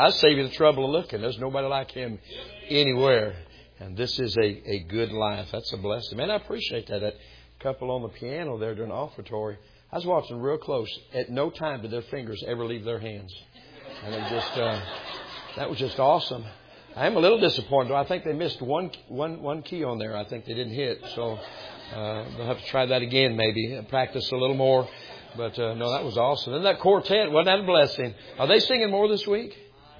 I'll save you the trouble of looking. There's nobody like him anywhere. And this is a good life. That's a blessing. Man, I appreciate that. That couple on the piano there during the offertory. I was watching real close. At no time did their fingers ever leave their hands. And they just, that was just awesome. I am a little disappointed. I think they missed one key on there. I think they didn't hit. So they'll have to try that again maybe and practice a little more. But no, that was awesome. And that quartet, wasn't that a blessing? Are they singing more this week?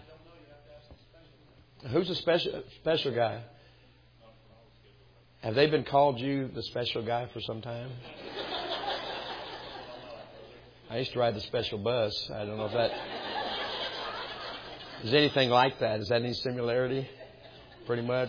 Who's the special guy? Have they been called you the special guy for some time? I used to ride the special bus. I don't know if that is anything like that. Is that any similarity? Pretty much.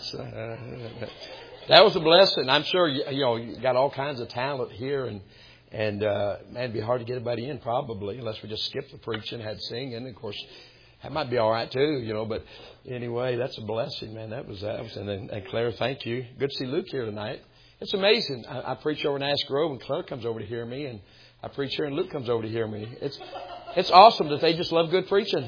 That was a blessing. I'm sure you got all kinds of talent here, and man, it'd be hard to get everybody in probably unless we just skipped the preaching, had singing. Of course, that might be all right too, But anyway, that's a blessing, man. That was. And Claire, thank you. Good to see Luke here tonight. It's amazing. I preach over in Ash Grove, and Claire comes over to hear me, and I preach here, and Luke comes over to hear me. It's awesome that they just love good preaching.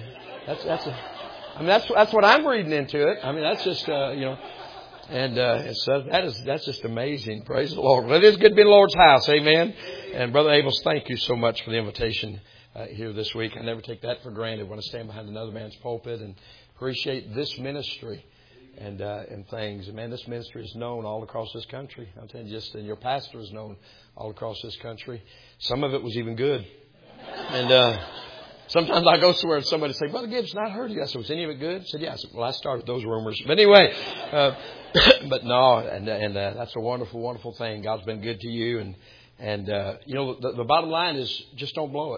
That's what I'm reading into it. I mean, that's just and so that's just amazing. Praise the Lord. Well, it is good to be in the Lord's house. Amen. And Brother Abels, thank you so much for the invitation here this week. I never take that for granted when I stand behind another man's pulpit, and appreciate this ministry and things. And man, this ministry is known all across this country. I'll tell you, and your pastor is known all across this country. Some of it was even good. And sometimes I go somewhere and somebody say, Brother Gibbs, I heard you. I said, was any of it good? I said, yeah. I said, well, I started those rumors. But anyway, but no, and that's a wonderful, wonderful thing. God's been good to you. And the bottom line is just don't blow it.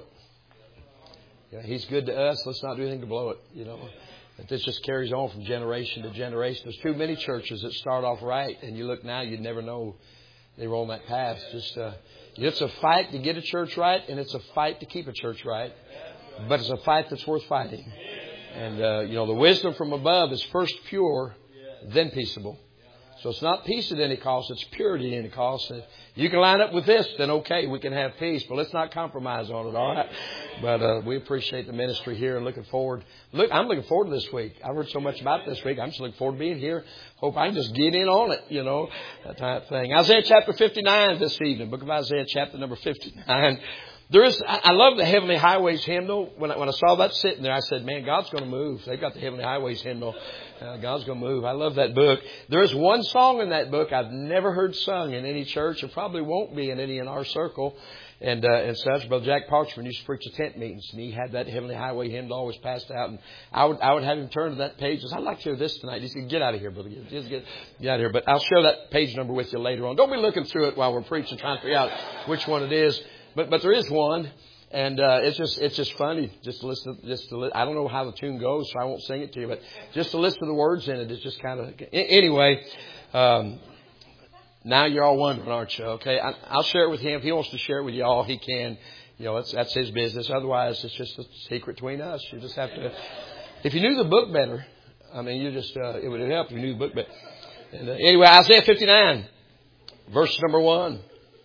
He's good to us. Let's not do anything to blow it, But this just carries on from generation to generation. There's too many churches that start off right, and you look now, you'd never know they were on that path. It's a fight to get a church right, and it's a fight to keep a church right. But it's a fight that's worth fighting. And, the wisdom from above is first pure, then peaceable. So it's not peace at any cost, it's purity at any cost. If you can line up with this, then okay, we can have peace. But let's not compromise on it, all right? But we appreciate the ministry here and looking forward. I'm looking forward to this week. I've heard so much about this week. I'm just looking forward to being here. Hope I can just get in on it, that type of thing. Isaiah chapter 59 this evening. Book of Isaiah chapter number 59. I love the Heavenly Highways hymnal. When I saw that sitting there, I said, man, God's going to move. They've got the Heavenly Highways hymnal. God's going to move. I love that book. There is one song in that book I've never heard sung in any church, and probably won't be in any in our circle. And such. Brother Jack Parchman used to preach at tent meetings, and he had that Heavenly Highway hymn always passed out. And I would have him turn to that page. I'd like to hear this tonight. He said, get out of here, brother. Just get out of here. But I'll share that page number with you later on. Don't be looking through it while we're preaching, trying to figure out which one it is. But there is one, and it's just funny just to listen. I don't know how the tune goes, so I won't sing it to you. But just to listen to the words in it is just kind of anyway. Now you're all wondering, aren't you? Okay, I'll share it with him. If he wants to share it with you all, he can. That's his business. Otherwise, it's just a secret between us. You just have to. If you knew the book better, I mean, it would help if you knew the book better. And, anyway, Isaiah 59, verse number 1.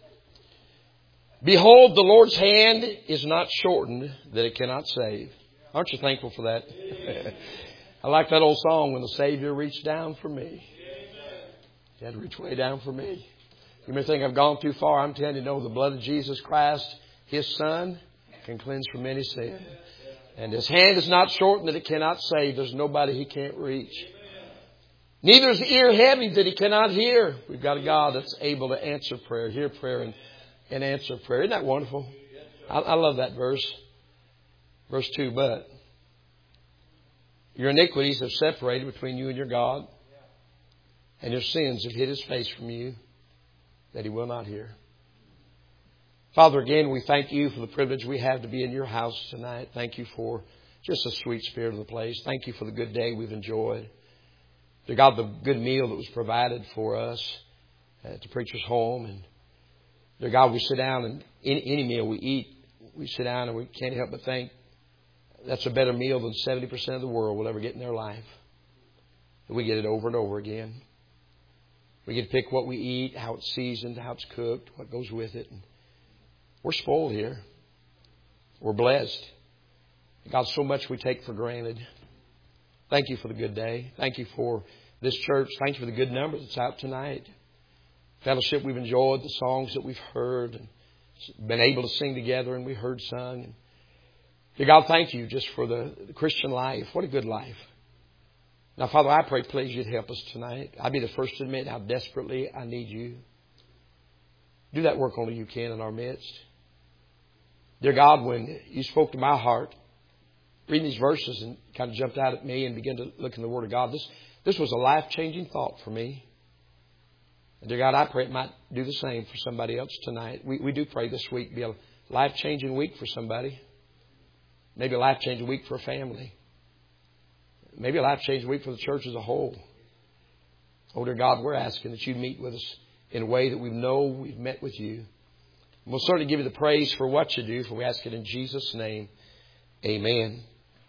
Behold, the Lord's hand is not shortened that it cannot save. Aren't you thankful for that? I like that old song, when the Savior reached down for me. He had to reach way down for me. You may think I've gone too far. I'm telling you, no, the blood of Jesus Christ, His Son, can cleanse from any sin. And His hand is not shortened that it cannot save. There's nobody He can't reach. Neither is the ear heavy that He cannot hear. We've got a God that's able to answer prayer, hear prayer, and answer prayer. Isn't that wonderful? I love that verse. Verse 2, but your iniquities have separated between you and your God, and your sins have hid His face from you, that He will not hear. Father, again, we thank You for the privilege we have to be in Your house tonight. Thank You for just the sweet spirit of the place. Thank You for the good day we've enjoyed. Dear God, the good meal that was provided for us at the preacher's home. And dear God, we sit down, and any meal we eat, we sit down and we can't help but think that's a better meal than 70% of the world will ever get in their life. And we get it over and over again. We get to pick what we eat, how it's seasoned, how it's cooked, what goes with it. And we're spoiled here. We're blessed. God, so much we take for granted. Thank you for the good day. Thank you for this church. Thank you for the good number that's out tonight. Fellowship we've enjoyed, the songs that we've heard, and been able to sing together and we heard sung. And dear God, thank you just for the Christian life. What a good life. Now, Father, I pray, please, you'd help us tonight. I'll be the first to admit how desperately I need you. Do that work only you can in our midst. Dear God, when you spoke to my heart, reading these verses and kind of jumped out at me and began to look in the Word of God, this was a life-changing thought for me. And dear God, I pray it might do the same for somebody else tonight. We do pray this week be a life-changing week for somebody. Maybe a life-changing week for a family. Maybe a life-changing week for the church as a whole. Oh, dear God, we're asking that you meet with us in a way that we know we've met with you. We'll certainly give you the praise for what you do, for we ask it in Jesus' name. Amen.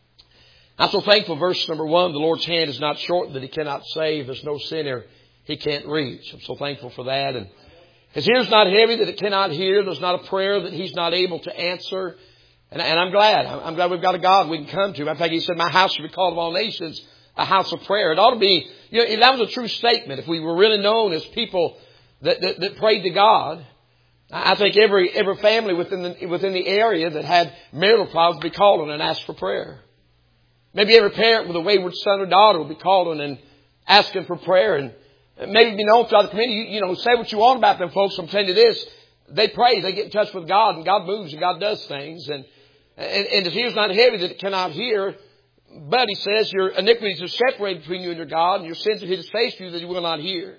I'm so thankful, verse number 1, the Lord's hand is not short that He cannot save. There's no sinner He can't reach. I'm so thankful for that. And His ear's not heavy that it cannot hear. There's not a prayer that He's not able to answer. And I'm glad. I'm glad we've got a God we can come to. In fact, He said, my house shall be called of all nations a house of prayer. It ought to be, that was a true statement. If we were really known as people that prayed to God, I think every family within the area that had marital problems would be called on and asked for prayer. Maybe every parent with a wayward son or daughter would be called on and asking for prayer. And maybe be known throughout the community. Say what you want about them folks. I'm telling you this. They pray. They get in touch with God. And God moves and God does things. And His ear's not heavy that it cannot hear. But He says your iniquities are separated between you and your God. And your sins have hid His face from you that He will not hear.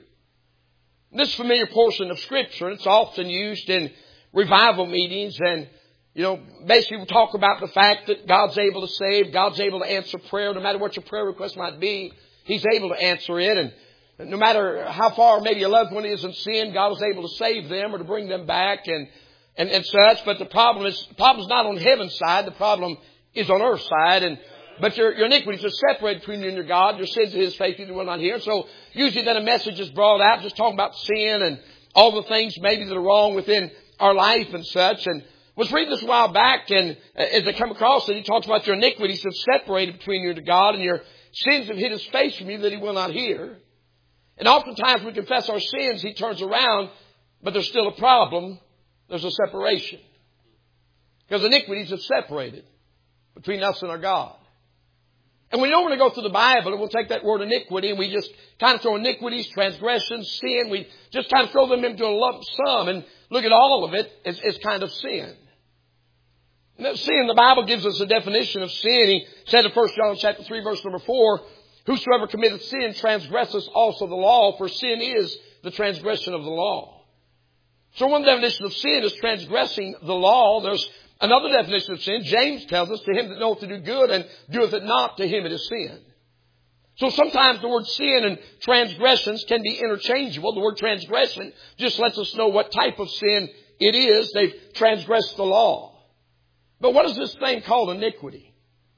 This familiar portion of Scripture, it's often used in revival meetings. And, basically we'll talk about the fact that God's able to save. God's able to answer prayer. No matter what your prayer request might be, He's able to answer it. And no matter how far maybe a loved one is in sin, God is able to save them or to bring them back and such. But the problem's not on heaven's side. The problem is on earth's side. But your iniquities are separated between you and your God. Your sins of His face you will not hear. So usually then a message is brought out just talking about sin and all the things maybe that are wrong within our life and such. And was reading this a while back, and as I come across it, he talks about your iniquities have separated between you and God, and your sins have hid His face from you that He will not hear. And oftentimes we confess our sins, He turns around, but there's still a problem. There's a separation. Because iniquities have separated between us and our God. And we don't want to go through the Bible and we'll take that word iniquity and we just kind of throw iniquities, transgressions, sin. We just kind of throw them into a lump sum and look at all of it as kind of sin. Now, sin, the Bible gives us a definition of sin. He said in 1 John chapter 3, verse number 4, whosoever committeth sin transgresseth also the law, for sin is the transgression of the law. So one definition of sin is transgressing the law. There's another definition of sin. James tells us, to him that knoweth to do good and doeth it not, to him it is sin. So sometimes the word sin and transgressions can be interchangeable. The word transgression just lets us know what type of sin it is. They've transgressed the law. But what is this thing called iniquity?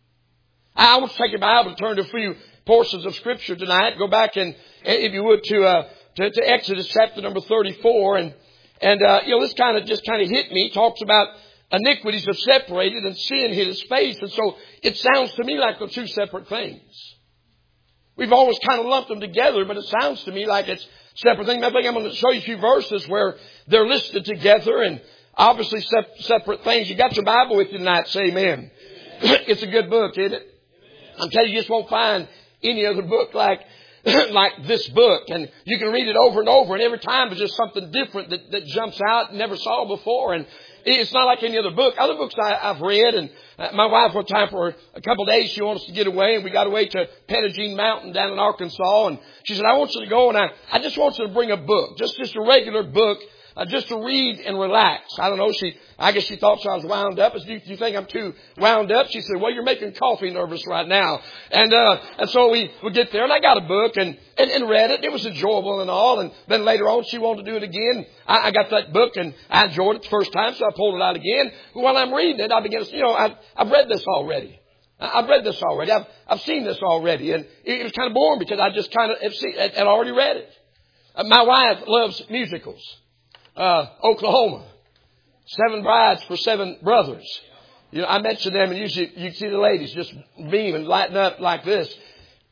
I want to take your Bible and turn to a few portions of Scripture tonight. Go back and, if you would, to Exodus chapter number 34. And this kind of hit me. It talks about iniquities have separated and sin hid His face. And so it sounds to me like they're two separate things. We've always kind of lumped them together, but it sounds to me like it's separate things. I think I'm going to show you a few verses where they're listed together and obviously separate things. You got your Bible with you tonight, say amen. It's a good book, isn't it? I'm telling you, you just won't find any other book like this book. And you can read it over and over, and every time there's just something different that jumps out and never saw before. And it's not like any other book. Other books I've read, and my wife, one time for a couple of days, she wanted us to get away, and we got away to Pettigene Mountain down in Arkansas. And she said, I want you to go, and I just want you to bring a book, just a regular book, just to read and relax. I don't know. I guess she thought I was wound up. I said, do you think I'm too wound up? She said, well, you're making coffee nervous right now. And so we get there, and I got a book and read it. It was enjoyable and all. And then later on, she wanted to do it again. I got that book and I enjoyed it the first time, so I pulled it out again. But while I'm reading it, I began to, I've read this already. I've read this already. I've seen this already. And it was kind of boring because I just kind of had already read it. My wife loves musicals. Oklahoma. 7 brides for 7 brothers. I mention them, and usually you see the ladies just beam and lighten up like this.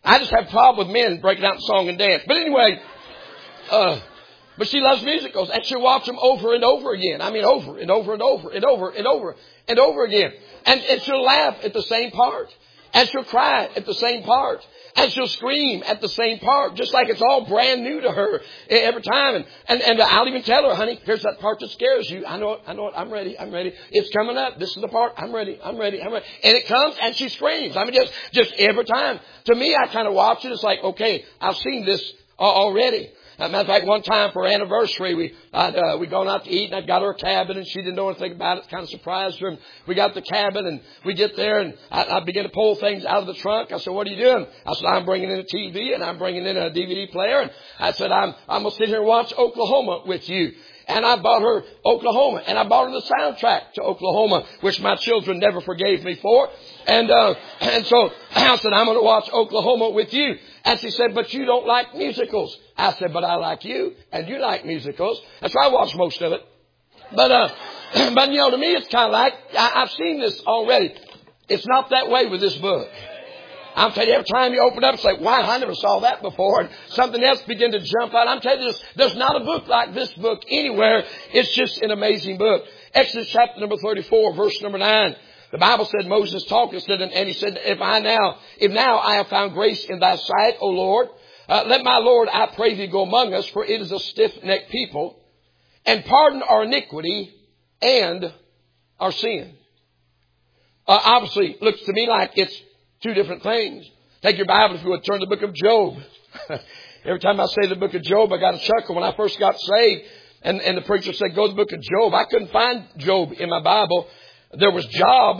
I just have a problem with men breaking out in song and dance. But anyway, but she loves musicals, and she'll watch them over and over again. I mean, over and over and over and over and over and over again. And she'll laugh at the same part. And she'll cry at the same part. And she'll scream at the same part, just like it's all brand new to her every time. And I'll even tell her, honey, here's that part that scares you. I know it. I'm ready. It's coming up. This is the part. I'm ready. And it comes and she screams. I mean, just every time. To me, I kind of watch it. It's like, okay, I've seen this already. Matter of fact, one time for our anniversary, we'd gone out to eat, and I'd got her a cabin, and she didn't know anything about it. Kind of surprised her. And we got the cabin, and we get there, and I began to pull things out of the trunk. I said, "What are you doing?" I said, "I'm bringing in a TV, and I'm bringing in a DVD player." And I said, "I'm going to sit here and watch Oklahoma with you." And I bought her Oklahoma, and I bought her the soundtrack to Oklahoma, which my children never forgave me for. And so I said, "I'm going to watch Oklahoma with you." And she said, "But you don't like musicals." I said, "But I like you, and you like musicals." And so I watched most of it. But to me, it's kind of like, I've seen this already. It's not that way with this book. I'm telling you, every time you open up, it's like, wow, I never saw that before. And something else began to jump out. I'm telling you, there's not a book like this book anywhere. It's just an amazing book. Exodus chapter number 34, verse number 9. The Bible said, Moses talked and he said, if now I have found grace in thy sight, O Lord, let my Lord, I pray thee, go among us, for it is a stiff-necked people, and pardon our iniquity and our sin. Obviously, looks to me like it's two different things. Take your Bible, if you would, turn to the book of Job. Every time I say the book of Job, I got a chuckle. When I first got saved, and the preacher said, go to the book of Job, I couldn't find Job in my Bible. There was Job.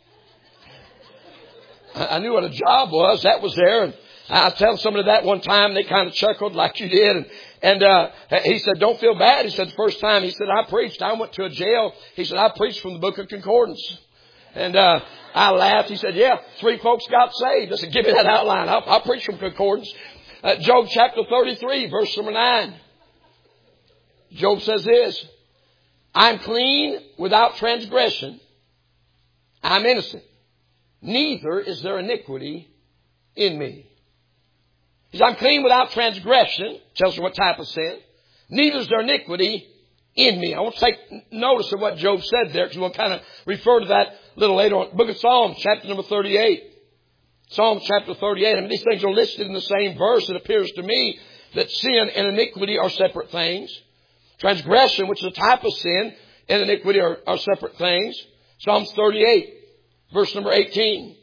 I knew what a job was. That was there. And I was telling somebody that one time. They kind of chuckled like you did. And he said, don't feel bad. He said, the first time, he said, I preached. I went to a jail. He said, I preached from the book of Concordance. And I laughed. He said, yeah, 3 folks got saved. I said, give me that outline. I'll preach from Concordance. Job chapter 33, verse number 9. Job says this, I'm clean without transgression. I'm innocent. Neither is there iniquity in me. He says, I'm clean without transgression. Tells you what type of sin. Neither is there iniquity in me. I want to take notice of what Job said there, because we'll kind of refer to that a little later on. Book of Psalms, chapter number 38. Psalms chapter 38. I mean, these things are listed in the same verse. It appears to me that sin and iniquity are separate things. Transgression, which is a type of sin, and iniquity are separate things. Psalms 38, verse number 18.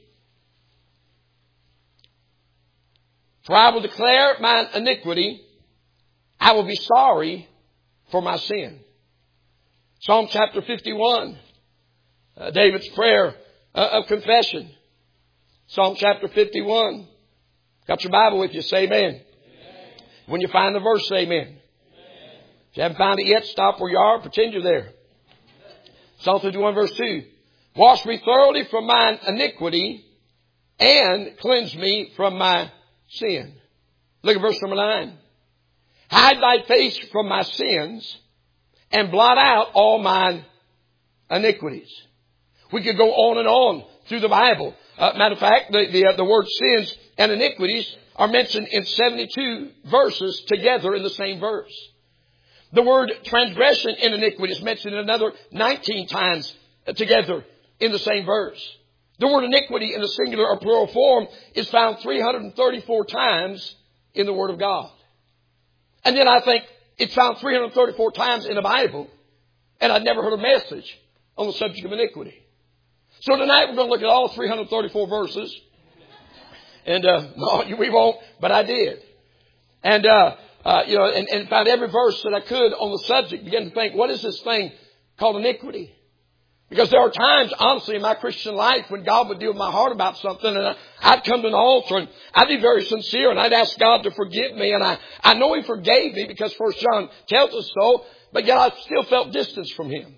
For I will declare mine iniquity. I will be sorry for my sin. Psalm chapter 51. David's prayer of confession. Psalm chapter 51. Got your Bible with you? Say amen. Amen. When you find the verse, say amen. Amen. If you haven't found it yet, stop where you are. Pretend you're there. Psalm 51 verse 2. Wash me thoroughly from mine iniquity and cleanse me from my sin. Look at verse number 9. Hide thy face from my sins and blot out all mine iniquities. We could go on and on through the Bible. Matter of fact, the word sins and iniquities are mentioned in 72 verses together in the same verse. The word transgression and iniquity is mentioned another 19 times together in the same verse. The word iniquity in the singular or plural form is found 334 times in the Word of God. And then I think it's found 334 times in the Bible. And I'd never heard a message on the subject of iniquity. So tonight we're going to look at all 334 verses. And, no, we won't, but I did. And, and found every verse that I could on the subject. Began to think, what is this thing called iniquity? Because there are times, honestly, in my Christian life when God would deal with my heart about something, and I'd come to an altar and I'd be very sincere and I'd ask God to forgive me. And I know He forgave me because 1 John tells us so, but yet I still felt distance from Him.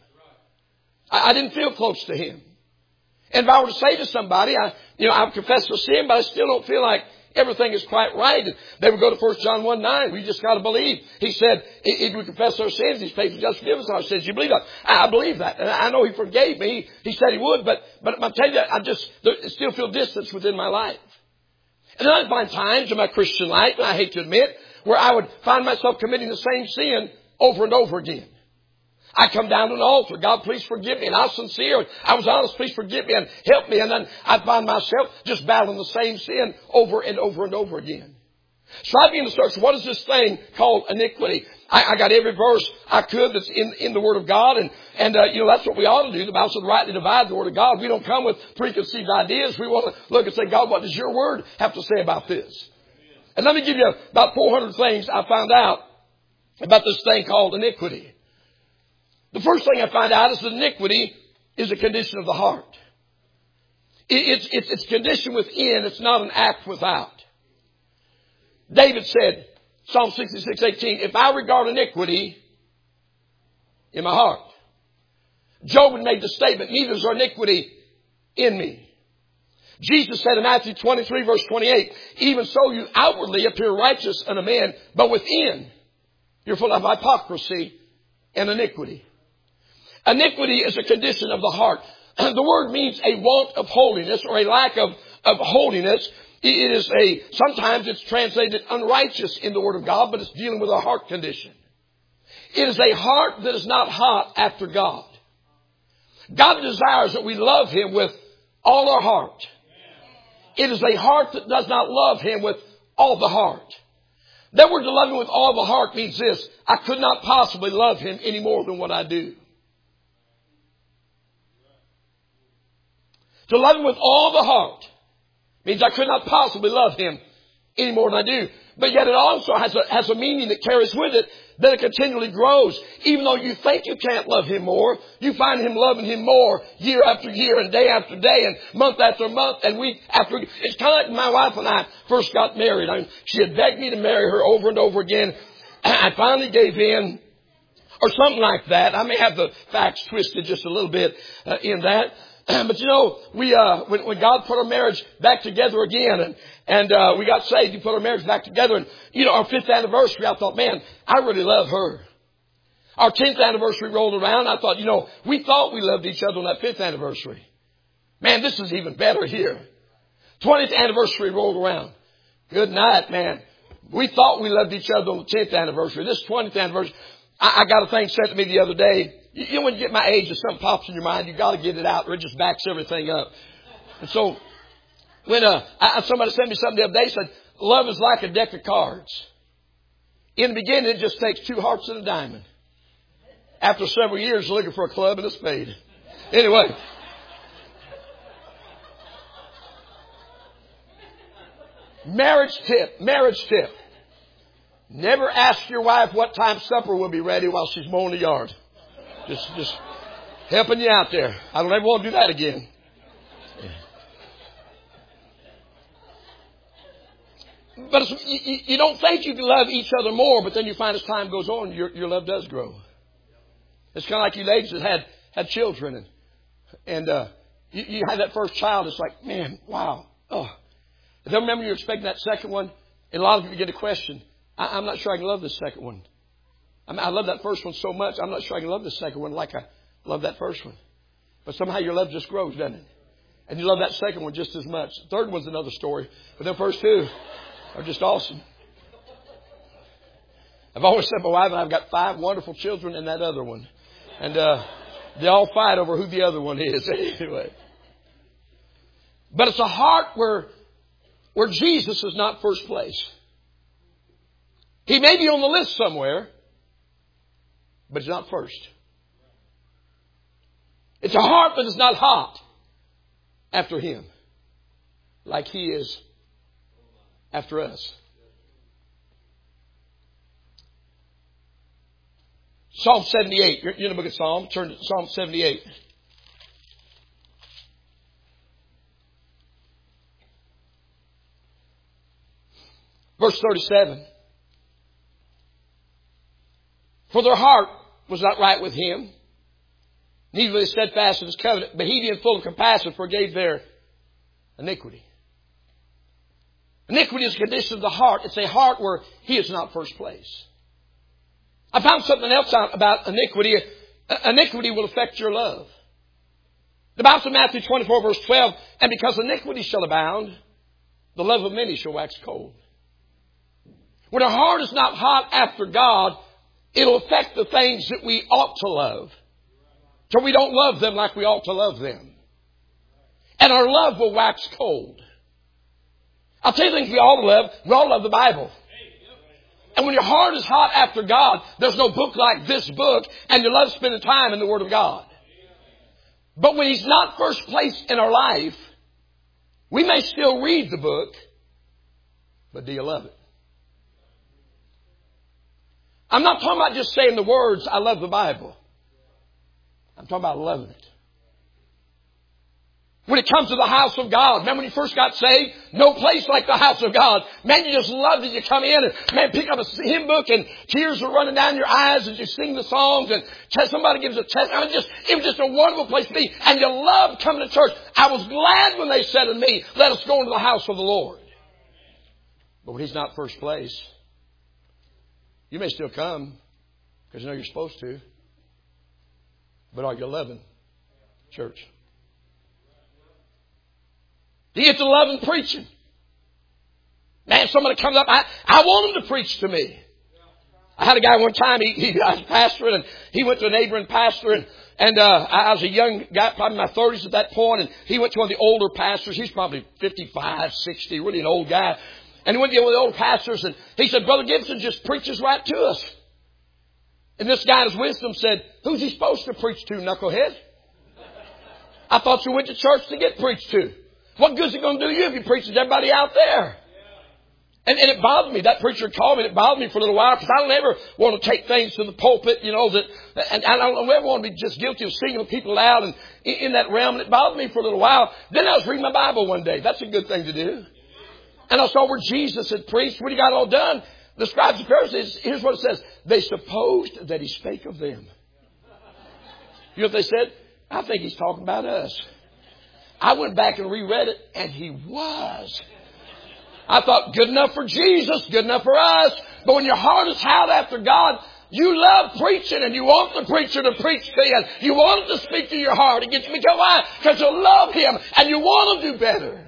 I didn't feel close to Him. And if I were to say to somebody, I've confessed a sin, but I still don't feel like everything is quite right. And they would go to 1 John 1:9. We just got to believe. He said, if we confess our sins, He's faithful just forgive us our sins. You believe that? I believe that. And I know He forgave me. He said He would, but I'm telling you, I still feel distance within my life. And then I find times in my Christian life, and I hate to admit, where I would find myself committing the same sin over and over again. I come down to an altar. God, please forgive me. And I was sincere. I was honest. Please forgive me and help me. And then I find myself just battling the same sin over and over and over again. So I began to search, what is this thing called iniquity? I got every verse I could that's in the Word of God. And that's what we ought to do. The Bible says rightly divide the Word of God. We don't come with preconceived ideas. We want to look and say, God, what does your Word have to say about this? And let me give you about 400 things I found out about this thing called iniquity. The first thing I find out is that iniquity is a condition of the heart. It's a condition within. It's not an act without. David said, Psalm 66:18, if I regard iniquity in my heart. Job had made the statement, neither is there iniquity in me. Jesus said in Matthew 23 verse 28, even so you outwardly appear righteous unto men, but within you're full of hypocrisy and iniquity. Iniquity is a condition of the heart. The word means a want of holiness or a lack of holiness. It is sometimes it's translated unrighteous in the Word of God, but it's dealing with a heart condition. It is a heart that is not hot after God. God desires that we love Him with all our heart. It is a heart that does not love Him with all the heart. That word to love Him with all the heart means this: I could not possibly love Him any more than what I do. To love Him with all the heart means I could not possibly love Him any more than I do. But yet it also has a meaning that carries with it that it continually grows. Even though you think you can't love Him more, you find Him loving Him more year after year and day after day and month after month and week after week. It's kind of like my wife and I first got married. She had begged me to marry her over and over again. I finally gave in, or something like that. I may have the facts twisted just a little bit in that. But we when God put our marriage back together again and we got saved, He put our marriage back together. And our 5th anniversary, I thought, man, I really love her. Our 10th anniversary rolled around. I thought, we thought we loved each other on that 5th anniversary. Man, this is even better here. 20th anniversary rolled around. Good night, man. We thought we loved each other on the 10th anniversary. This 20th anniversary, I got a thing sent to me the other day. When you get my age, if something pops in your mind, you got to get it out, or it just backs everything up. And so, when somebody sent me something the other day, said, love is like a deck of cards. In the beginning, it just takes 2 hearts and a diamond. After several years, you're looking for a club and a spade. Anyway. Marriage tip. Never ask your wife what time supper will be ready while she's mowing the yard. Just helping you out there. I don't ever want to do that again. But you don't think you can love each other more, but then you find as time goes on, your love does grow. It's kind of like you ladies that had children, and you had that first child. It's like, man, wow. Oh. And then remember you're expecting that second one, and a lot of you get a question. I'm not sure I can love this second one. I love that first one so much, I'm not sure I can love the second one like I love that first one. But somehow your love just grows, doesn't it? And you love that second one just as much. The third one's another story. But the first 2 are just awesome. I've always said my wife and I've got 5 wonderful children and that other one. And they all fight over who the other one is. Anyway. But it's a heart where Jesus is not first place. He may be on the list somewhere, but it's not first. It's a heart that is not hot after Him, like He is after us. Psalm 78. You're in the book of Psalm. Turn to Psalm 78. Verse 37. For their heart was not right with Him, neither were they steadfast in His covenant, but He being full of compassion forgave their iniquity. Iniquity is a condition of the heart. It's a heart where He is not first place. I found something else out about iniquity. Iniquity will affect your love. The Bible says in Matthew 24 verse 12, and because iniquity shall abound, the love of many shall wax cold. When our heart is not hot after God, it'll affect the things that we ought to love. So we don't love them like we ought to love them. And our love will wax cold. I'll tell you things we ought to love. We ought to love the Bible. And when your heart is hot after God, there's no book like this book, and you love spending time in the Word of God. But when He's not first place in our life, we may still read the book, but do you love it? I'm not talking about just saying the words, I love the Bible. I'm talking about loving it. When it comes to the house of God, remember when you first got saved? No place like the house of God. Man, you just loved it. You come in and, man, pick up a hymn book and tears are running down your eyes as you sing the songs and somebody gives a testimony. It was just a wonderful place to be. And you loved coming to church. I was glad when they said to me, let us go into the house of the Lord. But when He's not first place, you may still come because you know you're supposed to. But are you loving church? Do you get to loving preaching? Man, somebody comes up, I want him to preach to me. I had a guy one time, he was pastoring, and he went to a neighboring pastor, and I was a young guy, probably in my 30s at that point, and he went to one of the older pastors. He's probably 55, 60, really an old guy. And he went to one of the old pastors, and he said, Brother Gibson just preaches right to us. And this guy in his wisdom said, who's he supposed to preach to, knucklehead? I thought you went to church to get preached to. What good is it going to do you if you preach to everybody out there? And it bothered me. That preacher called me and it bothered me for a little while because I don't ever want to take things to the pulpit, and I don't ever want to be just guilty of singling people out and in that realm. And it bothered me for a little while. Then I was reading my Bible one day. That's a good thing to do. And I saw where Jesus had preached, when He got all done. The scribes and Pharisees, here's what it says. They supposed that He spake of them. You know what they said? I think He's talking about us. I went back and reread it, and He was. I thought, good enough for Jesus, good enough for us. But when your heart is hot after God, you love preaching, and you want the preacher to preach to you. You want him to speak to your heart. It gets me go. Why? Because you love him, and you want to do better.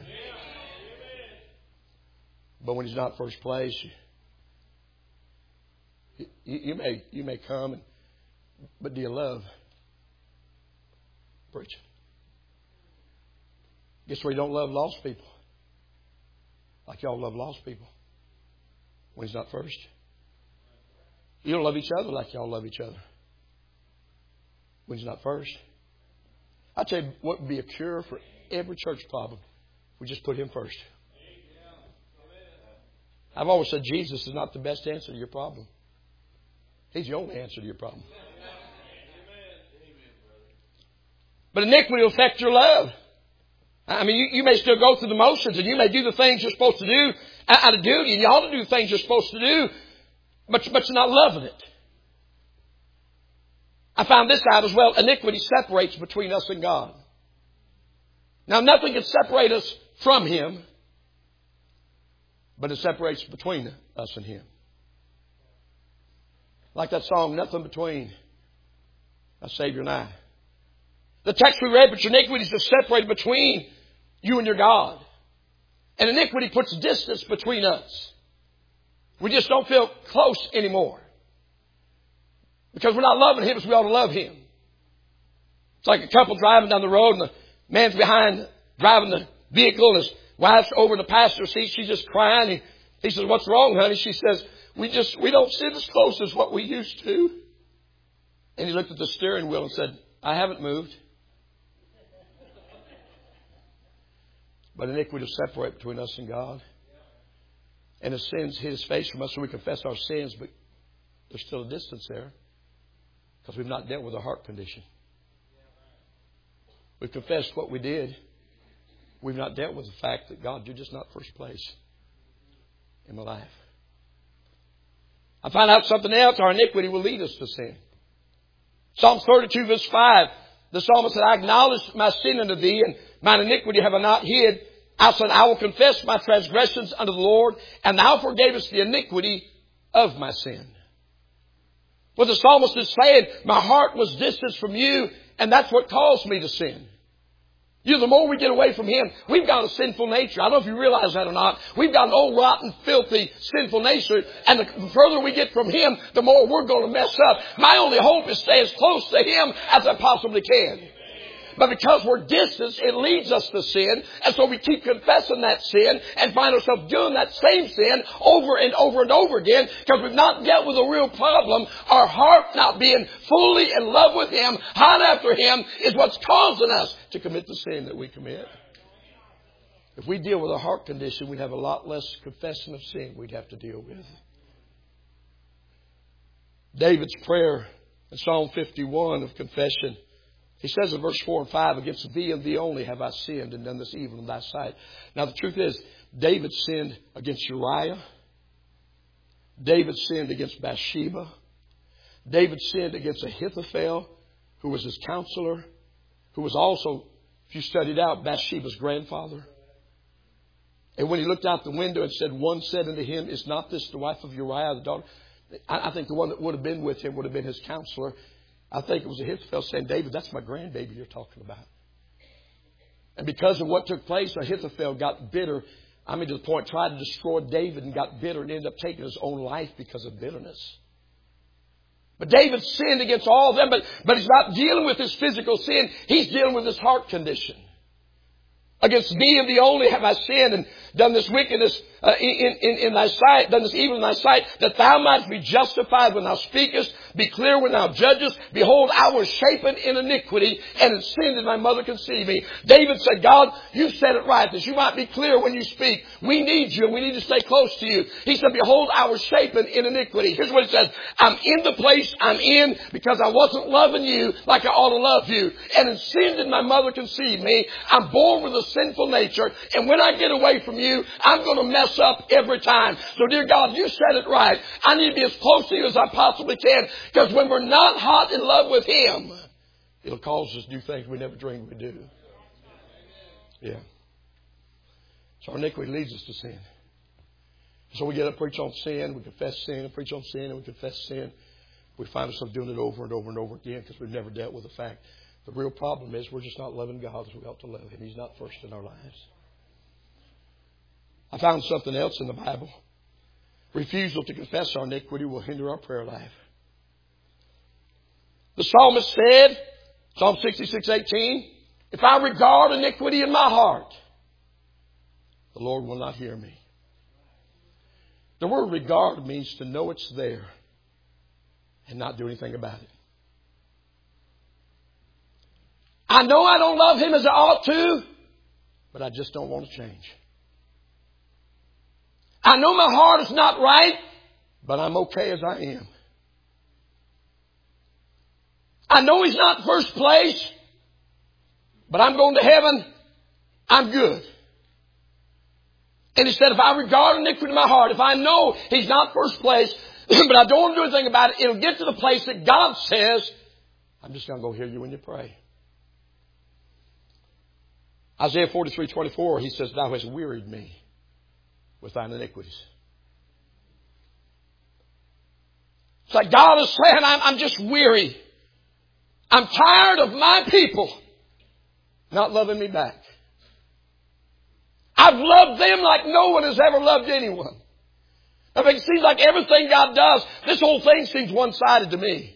But when He's not first place, you may come, but do you love preaching? Guess where you don't love lost people? Like y'all love lost people. When He's not first. You don't love each other like y'all love each other. When He's not first. I tell you what would be a cure for every church problem. We just put Him first. I've always said Jesus is not the best answer to your problem. He's the only answer to your problem. But iniquity will affect your love. I mean, you may still go through the motions, and you may do the things you're supposed to do out of duty, and you ought to do the things you're supposed to do, but you're not loving it. I found this out as well. Iniquity separates between us and God. Now, nothing can separate us from Him, but it separates between us and Him. Like that song, nothing between a Savior and I. The text we read, but your iniquity is to separate between you and your God. And iniquity puts distance between us. We just don't feel close anymore. Because we're not loving Him as we ought to love Him. It's like a couple driving down the road, and the man's behind driving the vehicle, and his wife's over in the passenger seat. She's just crying. He says, what's wrong, honey? She says, we don't sit as close as what we used to. And he looked at the steering wheel and said, I haven't moved. But iniquity will separate between us and God. And His sins hid His face from us, so we confess our sins, but there's still a distance there because we've not dealt with our heart condition. We've confessed what we did. We've not dealt with the fact that, God, you're just not first place in my life. I find out something else. Our iniquity will lead us to sin. Psalm 32 verse 5. The psalmist said, I acknowledge my sin unto Thee, and mine iniquity have I not hid. I said, I will confess my transgressions unto the Lord, and Thou forgavest the iniquity of my sin. What the psalmist is saying, my heart was distant from You, and that's what caused me to sin. The more we get away from Him, we've got a sinful nature. I don't know if you realize that or not. We've got an old, rotten, filthy, sinful nature. And the further we get from Him, the more we're going to mess up. My only hope is to stay as close to Him as I possibly can. But because we're distant, it leads us to sin. And so we keep confessing that sin and find ourselves doing that same sin over and over and over again because we've not dealt with a real problem. Our heart not being fully in love with Him, hot after Him, is what's causing us to commit the sin that we commit. If we deal with a heart condition, we'd have a lot less confession of sin we'd have to deal with. David's prayer in Psalm 51 of confession, he says in verse 4 and 5, against Thee and Thee only have I sinned and done this evil in Thy sight. Now the truth is, David sinned against Uriah. David sinned against Bathsheba. David sinned against Ahithophel, who was his counselor, who was also, if you studied out, Bathsheba's grandfather. And when he looked out the window and said, one said unto him, is not this the wife of Uriah, the daughter? I think the one that would have been with him would have been his counselor. I think it was Ahithophel saying, David, that's my grandbaby you're talking about. And because of what took place, Ahithophel got bitter. To the point, tried to destroy David and got bitter and ended up taking his own life because of bitterness. But David sinned against all of them, but he's not dealing with his physical sin. He's dealing with his heart condition. Against Thee and Thee only have I sinned and done this wickedness in Thy sight, done this evil in Thy sight, that Thou mightst be justified when Thou speakest, be clear when Thou judgest. Behold, I was shapen in iniquity, and in sin did my mother conceive me. David said, God, You said it right, that You might be clear when You speak. We need You, and we need to stay close to You. He said, behold, I was shapen in iniquity. Here's what he says, I'm in the place I'm in because I wasn't loving You like I ought to love You. And in sin did my mother conceive me. I'm born with a sinful nature, and when I get away from You, I'm going to mess up every time. So dear God, You said it right. I need to be as close to You as I possibly can, because when we're not hot in love with Him, it'll cause us to do things we never dreamed we'd do. Yeah. So our iniquity leads us to sin. So we get up, preach on sin, we confess sin, and preach on sin, and we confess sin. We find ourselves doing it over and over and over again because we've never dealt with the fact. The real problem is we're just not loving God as we ought to love Him. He's not first in our lives. I found something else in the Bible. Refusal to confess our iniquity will hinder our prayer life. The psalmist said, Psalm 66:18, if I regard iniquity in my heart, the Lord will not hear me. The word regard means to know it's there and not do anything about it. I know I don't love Him as I ought to, but I just don't want to change. I know my heart is not right, but I'm okay as I am. I know He's not first place, but I'm going to heaven. I'm good. And he said, if I regard iniquity in my heart, if I know He's not first place, but I don't want to do anything about it, it'll get to the place that God says, I'm just going to go hear You when you pray. Isaiah 43:24, He says, Thou hast wearied me with Thine iniquities. It's like God is saying, I'm just weary. I'm tired of my people not loving Me back. I've loved them like no one has ever loved anyone. I mean, it seems like everything God does, this whole thing seems one-sided to me.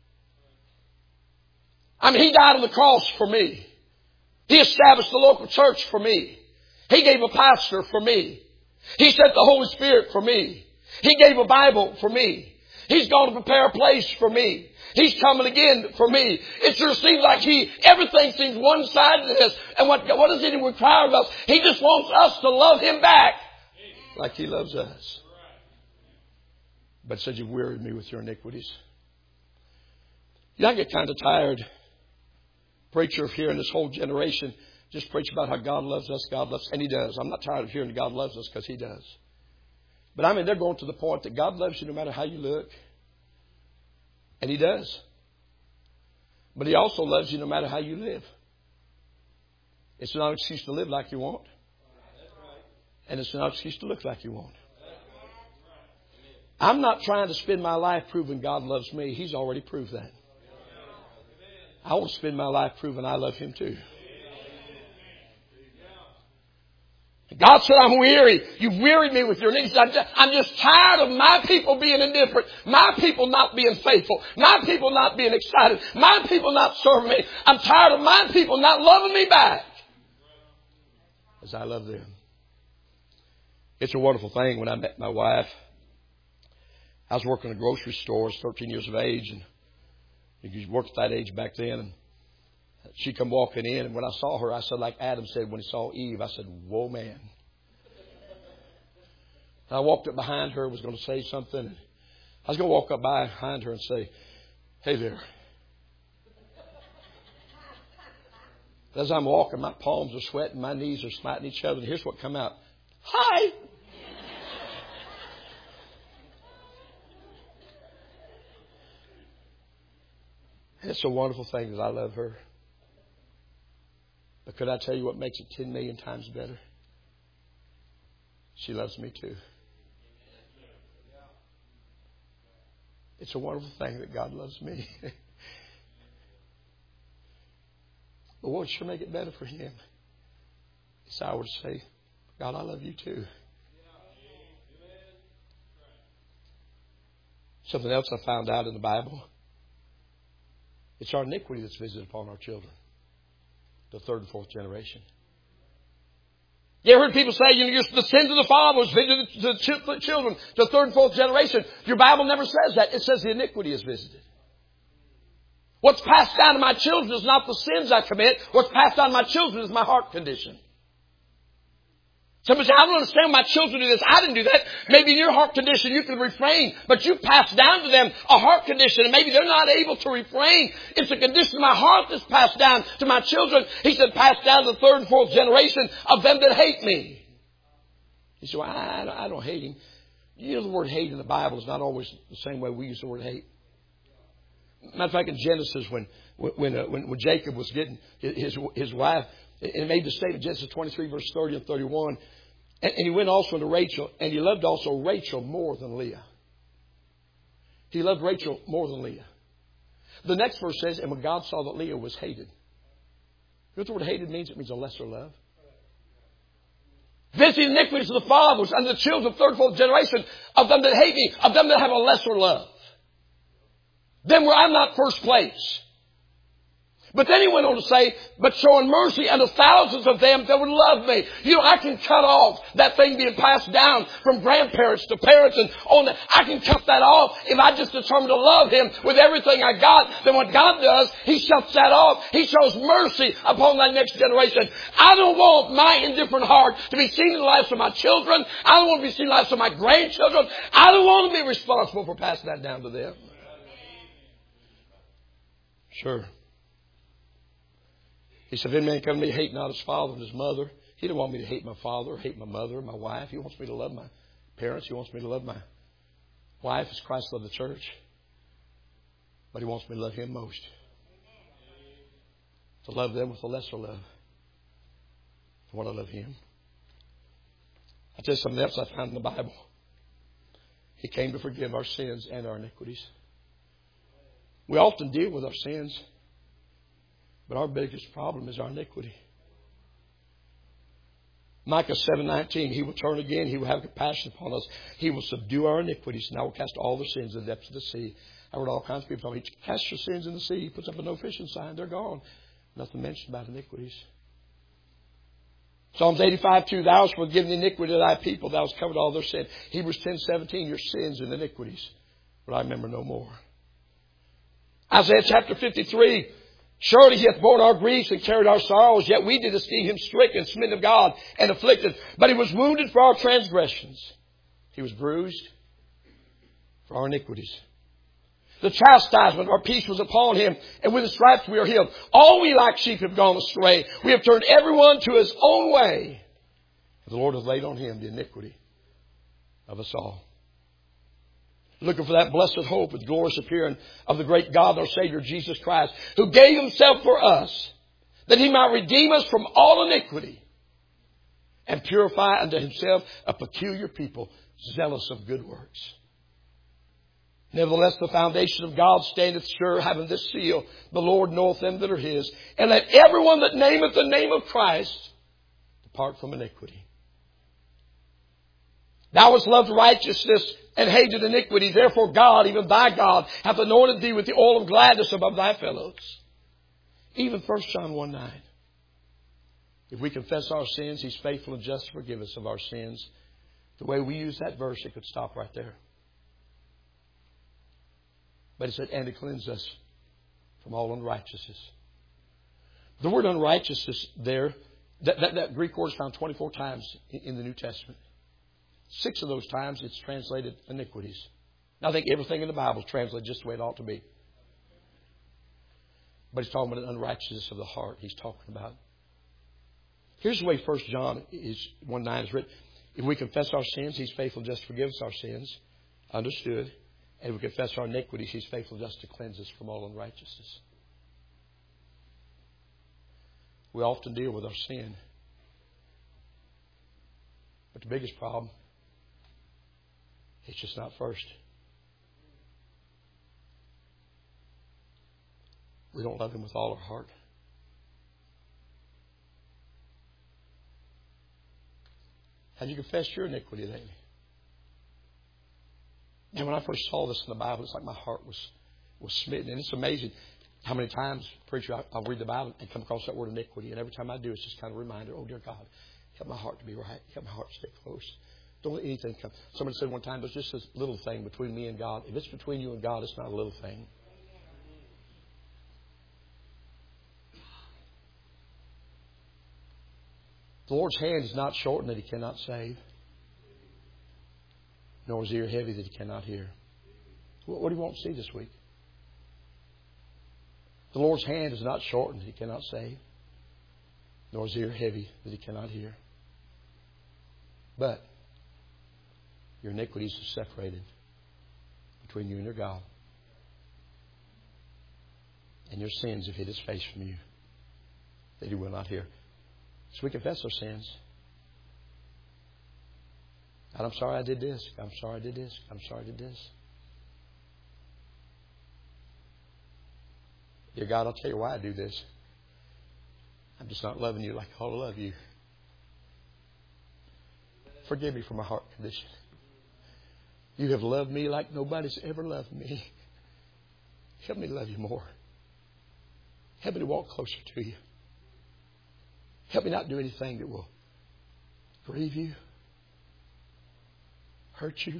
I mean, He died on the cross for me. He established the local church for me. He gave a pastor for me. He sent the Holy Spirit for me. He gave a Bible for me. He's gone to prepare a place for me. He's coming again for me. It sure seems like everything seems one-sided to this. And what does He require of us? He just wants us to love Him back like He loves us. But said, You've wearied me with Your iniquities. I get kind of tired. Preacher of hearing this whole generation just preach about how God loves us, God loves us. And He does. I'm not tired of hearing God loves us because He does. But I mean, they're going to the point that God loves you no matter how you look. And He does. But He also loves you no matter how you live. It's not an excuse to live like you want. And it's not an excuse to look like you want. I'm not trying to spend my life proving God loves me. He's already proved that. I want to spend my life proving I love Him too. God said, I'm weary. You've wearied me with your needs. I'm just tired of my people being indifferent. My people not being faithful. My people not being excited. My people not serving me. I'm tired of my people not loving me back as I love them. It's a wonderful thing. When I met my wife, I was working in a grocery store. I was 13 years of age, and you worked at that age back then. And she come walking in, and when I saw her, I said, like Adam said when he saw Eve, I said, whoa, man. And I walked up behind her, was going to say something. I was going to walk up behind her and say, hey there. As I'm walking, my palms are sweating, my knees are smiting each other, and here's what come out. Hi. It's a wonderful thing that I love her. But could I tell you what makes it 10 million times better? She loves me too. It's a wonderful thing that God loves me. But what would sure make it better for Him? Is I would say, God, I love you too. Something else I found out in the Bible. It's our iniquity that's visited upon our children. The third and fourth generation. You ever heard people say, the sins of the father was visited to the children, the third and fourth generation? Your Bible never says that. It says the iniquity is visited. What's passed down to my children is not the sins I commit. What's passed down to my children is my heart condition. Somebody say, I don't understand why my children do this. I didn't do that. Maybe in your heart condition you can refrain, but you pass down to them a heart condition and maybe they're not able to refrain. It's a condition of my heart that's passed down to my children. He said, passed down to the third and fourth generation of them that hate me. He said, well, I don't hate him. You know, the word hate in the Bible is not always the same way we use the word hate. Matter of fact, in Genesis, when Jacob was getting his wife, and made the statement, Genesis 23, verse 30 and 31. And he went also into Rachel, and he loved also Rachel more than Leah. He loved Rachel more than Leah. The next verse says, and when God saw that Leah was hated. You know what the word hated means? It means a lesser love. Visiting iniquities of the fathers and the children of third and fourth generation of them that hate me, of them that have a lesser love. Them where I'm not first place. But then he went on to say, but showing mercy unto thousands of them that would love me. You know, I can cut off that thing being passed down from grandparents to parents and on. I can cut that off if I just determine to love Him with everything I got. Then what God does, He shuts that off. He shows mercy upon that next generation. I don't want my indifferent heart to be seen in the lives of my children. I don't want to be seen in the lives of my grandchildren. I don't want to be responsible for passing that down to them. Sure. He said, if any man come to me, hate not his father and his mother. He didn't want me to hate my father, or hate my mother, or my wife. He wants me to love my parents. He wants me to love my wife as Christ loved the church. But He wants me to love Him most. To love them with a lesser love. I want to love Him. I'll tell you something else I found in the Bible. He came to forgive our sins and our iniquities. We often deal with our sins. But our biggest problem is our iniquity. Micah 7:19, He will turn again. He will have compassion upon us. He will subdue our iniquities, and I will cast all the sins in the depths of the sea. I heard all kinds of people tell me, cast your sins in the sea. He puts up a no fishing sign. They're gone. Nothing mentioned about iniquities. Psalms 85:2, Thou hast forgiven the iniquity of Thy people. Thou hast covered all their sin. Hebrews 10:17, your sins and iniquities, but I remember no more. Isaiah chapter 53, surely He hath borne our griefs and carried our sorrows, yet we did esteem Him stricken, smitten of God, and afflicted. But He was wounded for our transgressions. He was bruised for our iniquities. The chastisement of our peace was upon Him, and with His stripes we are healed. All we like sheep have gone astray. We have turned everyone to his own way. The Lord hath laid on Him the iniquity of us all. Looking for that blessed hope of the glorious appearing of the great God, our Savior, Jesus Christ, who gave Himself for us, that He might redeem us from all iniquity and purify unto Himself a peculiar people, zealous of good works. Nevertheless, the foundation of God standeth sure, having this seal, the Lord knoweth them that are His. And let everyone that nameth the name of Christ depart from iniquity. Thou hast loved righteousness and hated iniquity. Therefore God, even thy God, hath anointed thee with the oil of gladness above thy fellows. Even 1 John 1:9. If we confess our sins, He's faithful and just to forgive us of our sins. The way we use that verse, it could stop right there. But it said, and to cleanse us from all unrighteousness. The word unrighteousness there, that Greek word is found 24 times in the New Testament. 6 of those times it's translated iniquities. Now I think everything in the Bible is translated just the way it ought to be. But He's talking about an unrighteousness of the heart. He's talking about. Here's the way 1 John 1:9 is written. If we confess our sins, He's faithful just to forgive us our sins. Understood. And if we confess our iniquities, He's faithful just to cleanse us from all unrighteousness. We often deal with our sin. But the biggest problem, it's just not first. We don't love Him with all our heart. Have you confessed your iniquity lately? And when I first saw this in the Bible, it's like my heart was smitten. And it's amazing how many times, preacher, I'll read the Bible and come across that word iniquity. And every time I do, it's just kind of a reminder, oh, dear God, help my heart to be right. Help my heart to stay close. Don't let anything come. Somebody said one time, there's just this little thing between me and God. If it's between you and God, it's not a little thing. The Lord's hand is not shortened that He cannot save, nor His ear heavy that He cannot hear. What do you want to see this week? The Lord's hand is not shortened that He cannot save, nor His ear heavy that He cannot hear. But your iniquities are separated between you and your God. And your sins have hid His face from you, that He will not hear. So we confess our sins. God, I'm sorry I did this. I'm sorry I did this. I'm sorry I did this. Dear God, I'll tell you why I do this. I'm just not loving you like I ought to love you. Forgive me for my heart condition. You have loved me like nobody's ever loved me. Help me to love you more. Help me to walk closer to you. Help me not do anything that will grieve you, hurt you.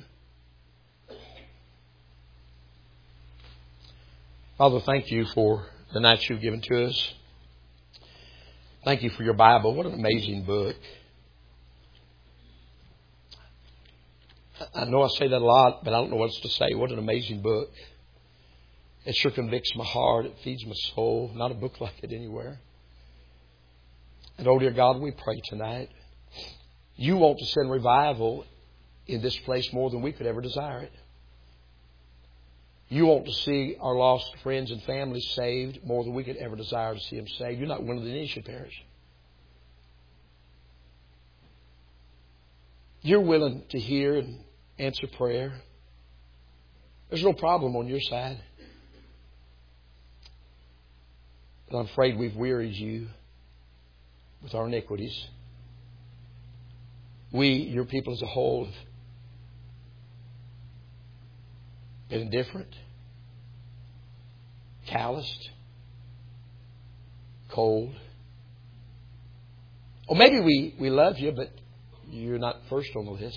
Father, thank you for the night you've given to us. Thank you for your Bible. What an amazing book. I know I say that a lot, but I don't know what else to say. What an amazing book. It sure convicts my heart. It feeds my soul. Not a book like it anywhere. And oh, dear God, we pray tonight. You want to send revival in this place more than we could ever desire it. You want to see our lost friends and families saved more than we could ever desire to see them saved. You're not willing that any should perish. You're willing to hear and answer prayer. There's no problem on your side. But I'm afraid we've wearied you with our iniquities. We, your people as a whole, have been indifferent, calloused, cold. Or maybe we love you, but you're not first on the list.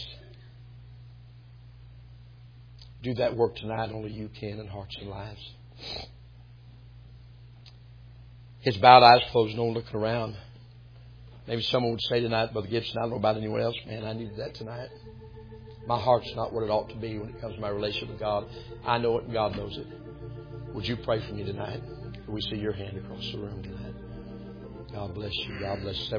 Do that work tonight only you can in hearts and lives. His bowed eyes closed, no one looking around. Maybe someone would say tonight, Brother Gibson, I don't know about anyone else. Man, I needed that tonight. My heart's not what it ought to be when it comes to my relationship with God. I know it and God knows it. Would you pray for me tonight? Can we see your hand across the room tonight? God bless you. God bless you.